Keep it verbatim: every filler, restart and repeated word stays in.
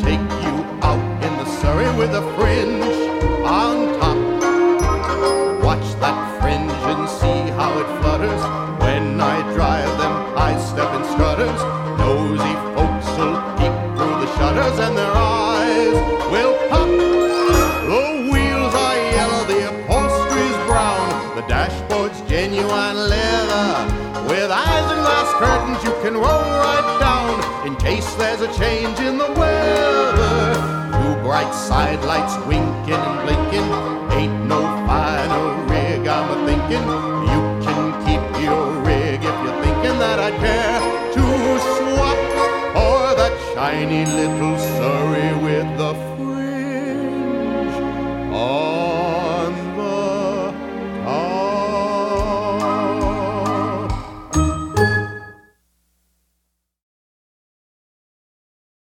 take you out in the Surrey with a fringe on top. Watch that fringe and see how it flutters. When I drive them high-stepping strutters, nosy folks will peek through the shutters and their eyes will pop. The wheels are yellow, the upholstery's brown, the dashboard's genuine leather. With eyes and glass curtains you can roll right down in case there's a change in the weather. Two bright side lights wink